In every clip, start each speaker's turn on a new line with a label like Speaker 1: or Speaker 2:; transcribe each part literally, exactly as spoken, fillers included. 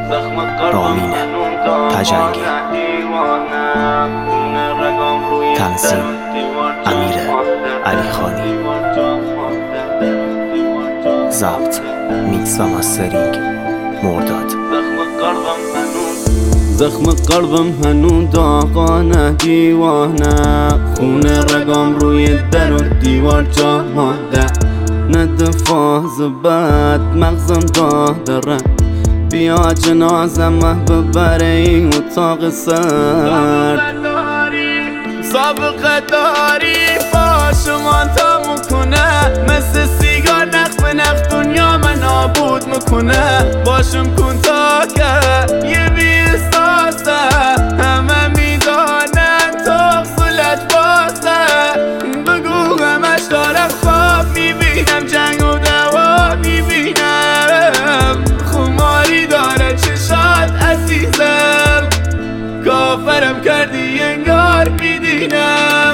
Speaker 1: رامین تجنگی، تنظیم امیر علیخانی، ضبط میکس و مسترینگ مرداد.
Speaker 2: زخم قلبم هنوز داغانه دیوانه، خون رگام روی در و دیوار جا مانده. نه فاز بد مغزم داره، بیا جنازم ببره این اتاق سرد. سابقه داری با شما تا مکنه، مثل سیگار نخ به نخ دنیا من نابود مکنه. باشم کن تا که یه بیستاسه، همه میدانن تو صلت باسه. بگو همش دارم خواب میبینم، جنگ و دوا میبینم. خماری داره چشات عزیزم، کافرم کردی انگار میدینم.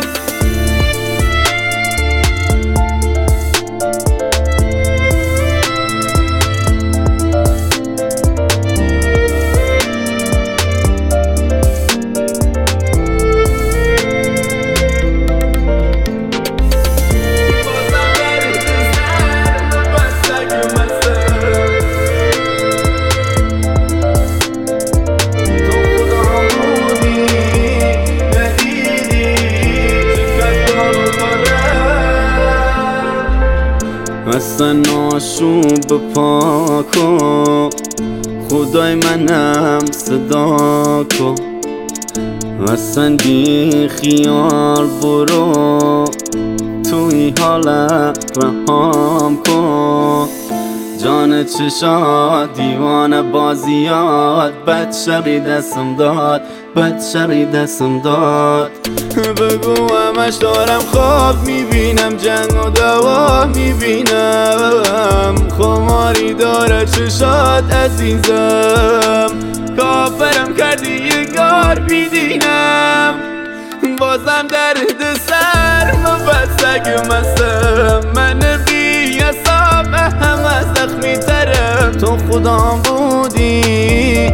Speaker 2: اصلا آشوب پاکو، خدای منم صدا کو. اصلا بی خیال برو، توی حالت رهام کن. جان چشات دیوانه بازیات، بد شقی دستم داد، بد شقی دستم داد. بگو همش دارم خواب میبینم، جنگ و دوا میبینم. خماری داره چشات عزیزم، کافرم کردی انگار بیدینم. بازم درد سر مبسک مستم، من بی حساب همه زخمی ترم. تو خودم بودی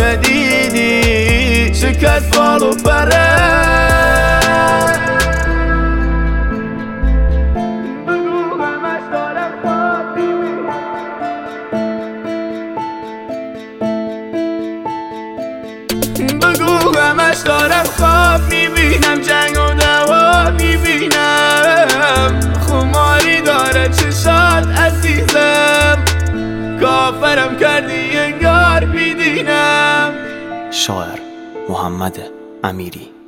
Speaker 2: ندیدی شکست بال و پره. بگو همش دارم خواب میبینم، جنگ و دوا میبینم. خماری داره چشات عزیزم، کافرم کردی انگار میدینم.
Speaker 1: شاعر محمد امیری.